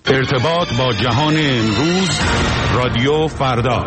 ارتباط با جهان امروز، رادیو فردا.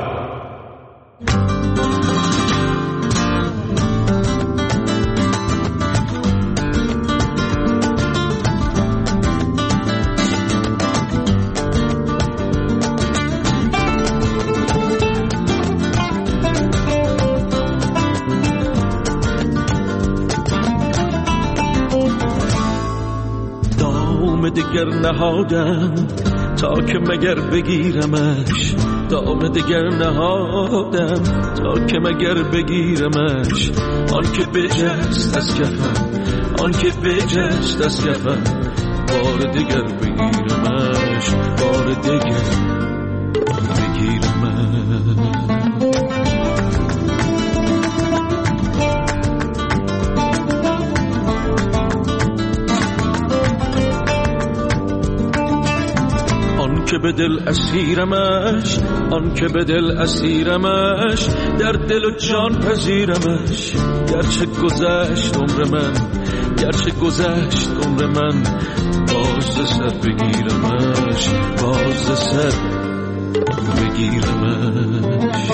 دگر نهادم تا که مگر بگیرمش، دام دگر نهادم تا که مگر بگیرمش. آن که بجست از کفم، آن که بجست از کفم، بار دگر بگیرمش، بار دگر بگیرمش. که به دل اسیرمش، آن که به دل اسیرمش، در دل و جان پذیرمش. گرچه گذشت عمر من، گرچه گذشت عمر من، باز سر بگیرمش، باز سر بگیرمش.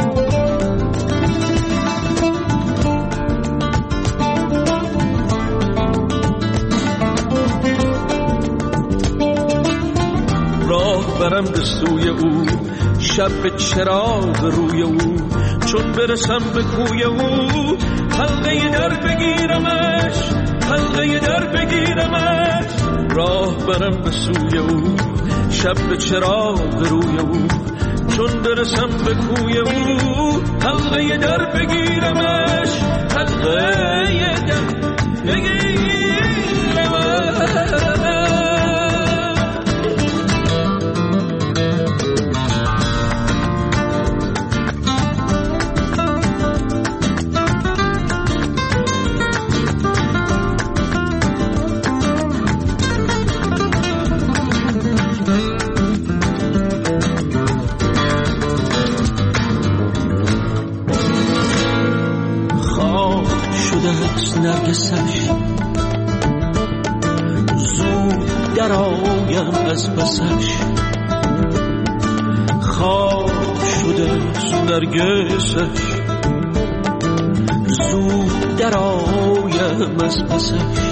برم به سوی او، شب به چراغ روی او، چون برسم به کوی او، حلقه در بگیرمش، حلقه در بگیرمش. راه برم به سوی او، شب به چراغ روی او، چون برسم به کوی او، حلقه در بگیرمش، حلقه در بگیرمش. نرگسش زود در آیم از بسش، خواب شده نرگسش زود در آیم از بسش.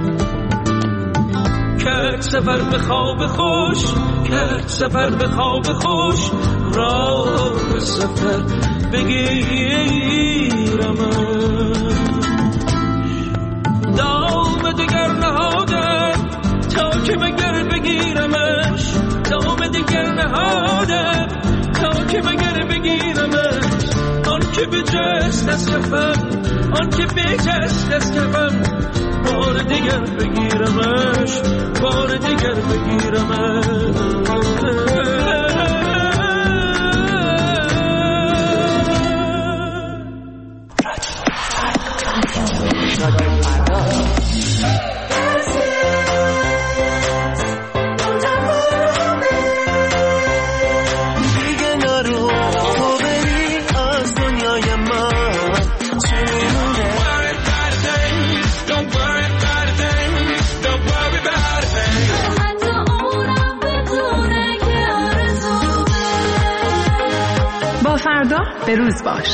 کرد سفر به خواب خوش، کرد سفر به خواب خوش، راه سفر بگیرمش. دام دگر نهادم تا که مگر بگیرمش، دام دگر نهادم تا که مگر بگیرمش. آن که بجست از کفم، آن که بجست از کفم، بار دیگر بگیرمش، بار دیگر بگیرمش. فردا به روز باش.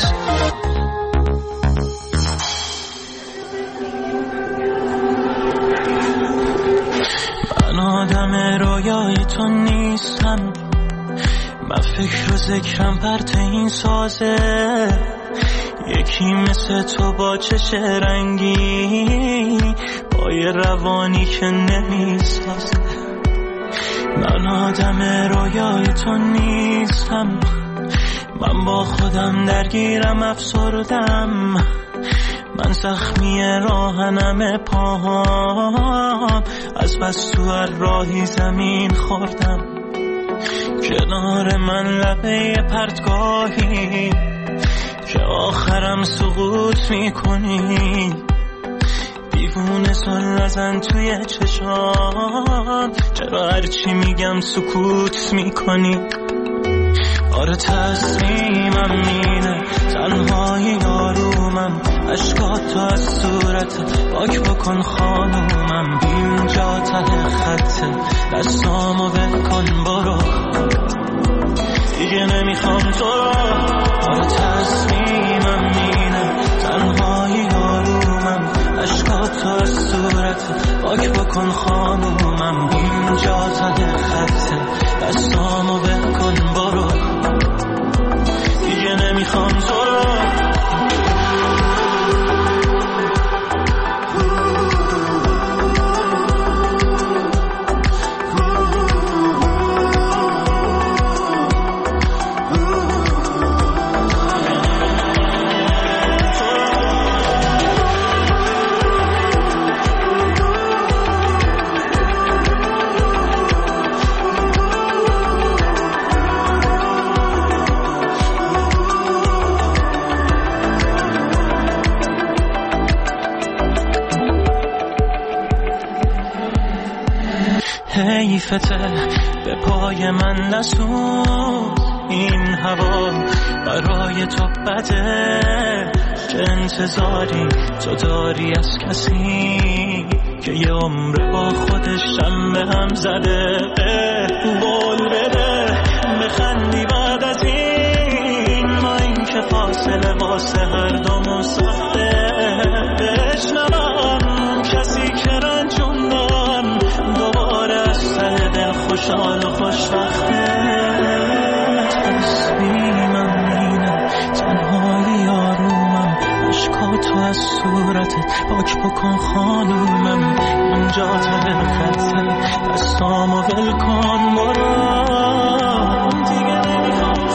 من آدم رویای تو نیستم، من فکر و ذکرم پرت این سازه، یکی مثل تو با چش رنگی، با یه روانی که نمیسازه. من آدم رویای تو نیستم، من با خودم درگیرم افسردم، من زخمی راهنم پاهام، از بس تو هر راهی زمین خوردم. کنار من لبه پرتگاهی که آخرم سقوط میکنی، دیوونه سن نزن توی چشام، چرا هرچی میگم سکوت میکنی؟ آره تصمیمم اینه، تنهایی آرومم، اشکاتو از صورت پاک بکن خانومم، اینجا ته خطه، دستامو به کن برو، دیگه نمیخوام تو رو. آره تصمیمم اینه، تنهایی آرومم، عشقاتو از صورت پاک بکن خانومم. اینجا زده خطه، دستامو بکن برو، دیگه نمیخوام تو رو. حیفته به پای من نسوز، این هوا برای تو بده. چه انتظاری تو داری از کسی که یه عمر با خودش شمه هم زده؟ قول بده بخندی بعد از این، ما این که فاصله واسه هر دومون سخته. بشنوم کسی که رنجوندم دوباره از سر دل خوشحال و خوشبخته. تصمیمم اینه، تنهایی آرومم، عشقاتو از صورتت پاک بکن خانومم. اینجا ته خطه، دستامو ول کن برو، دیگه نمیخوام.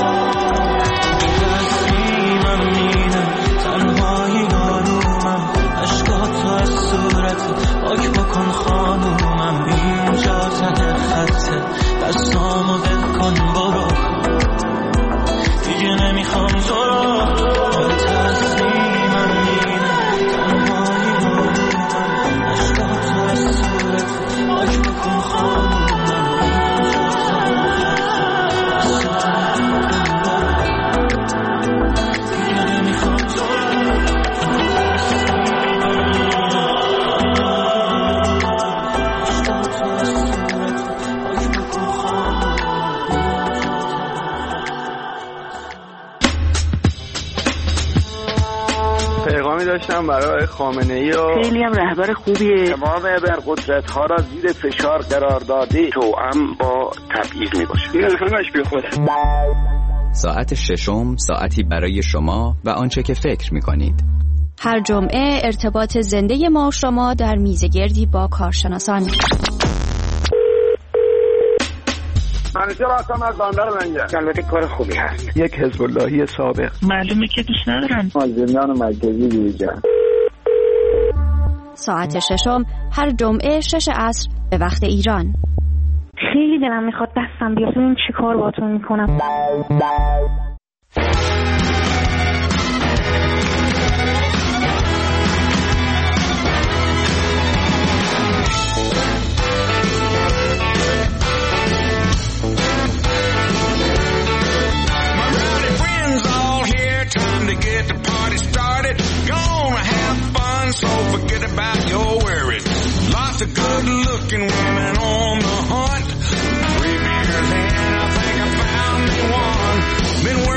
تصمیمم اینه، تنهایی آرومم، عشقاتو از صورتت پاک بکن خانومم. اینجا ته خطه، دستامو ول کن برو، دیگه نمیخوام تو رو. تصمیمم اینه، تنهایی آرومم، عشقاتو از صورتت پاک بکن خانومم. داشتم برای خامنه‌ای و خیلی هم رهبر خوبیه. تمام ابرقدرت‌ها را زیر فشار قرار داده، توأم با تبعیض میباشه. این همش بی خوده. ساعت ششم، ساعتی برای شما و آنچه که فکر میکنید. هر جمعه ارتباط زنده ما و شما در میزگردی با کارشناسان. منیجر هستم از بندر منجر. البته کار خوبی هست. یک حزب اللهی سابق. معلومه که دوست ندارم. از زندان مرکزی بیرون. ساعت ششم هر جمعه 6 عصر به وقت ایران. خیلی دلم میخواد دستم بیاد ببینم چی کار باهاتون میکنم. So forget about your worries. Lots of good-looking women on the hunt. 3 beers in, I think I found me one. Been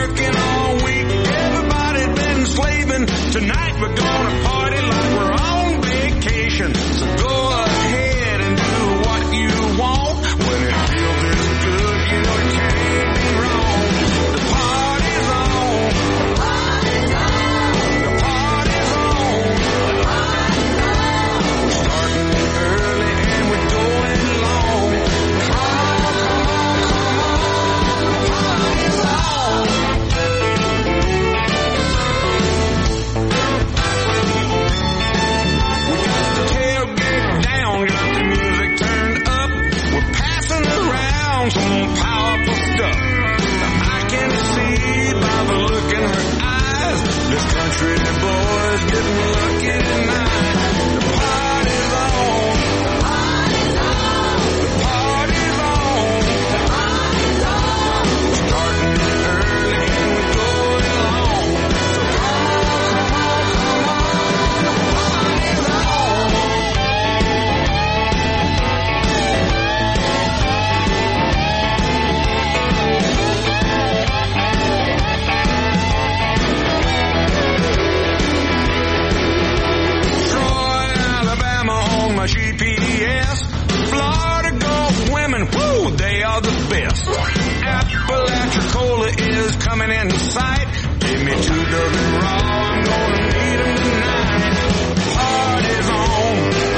are the best. Apalachicola is coming in sight. Give me 2 dozen raw, I'm gonna need them tonight. Party's on.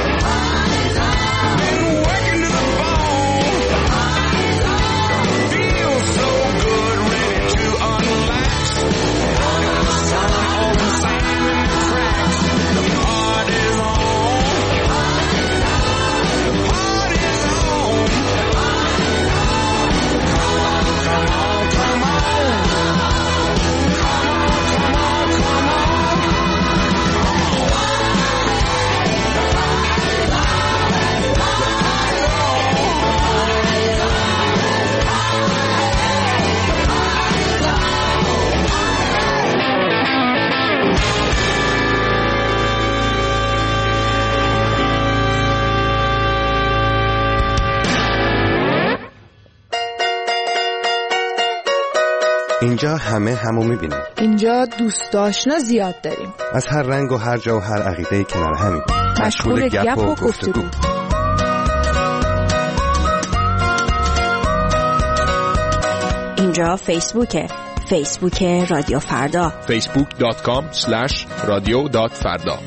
Been working to the bone. Feel so good, ready to unlax. Sun on the sand in the tracks. The party's on. The party's on. Come on, come on. اینجا همه همو میبینیم. اینجا دوست آشنا زیاد داریم. از هر رنگ و هر جا و هر عقیده کنار همیم. مشغول گپ و گفتگو. اینجا فیسبوک رادیو فردا. facebook.com/radio.farda.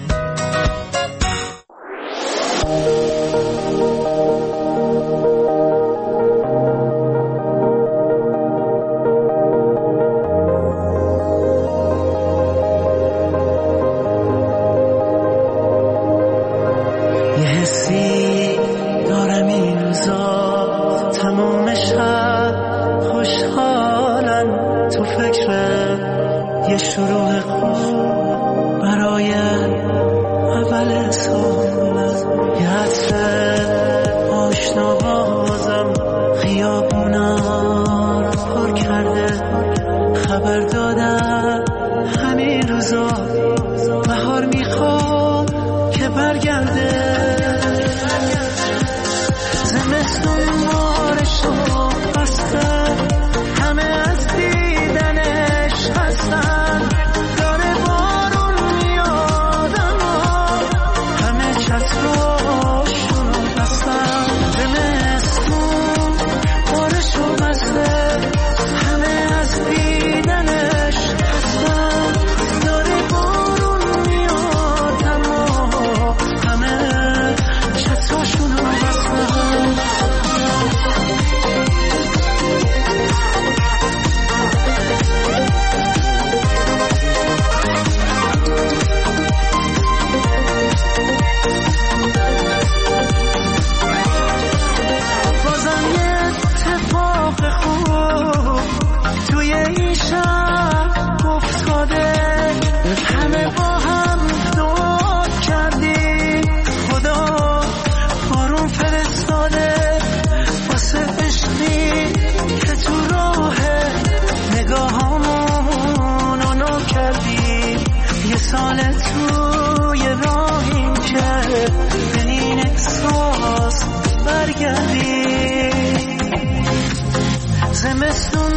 زمستون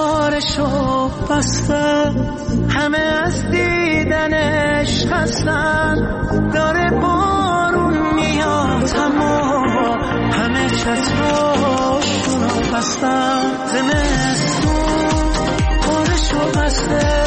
بارشو بسته، همه از دیدنش خستن، داره بارون میاد اما همه چتراشونو بستن. زمستون بارشو بسته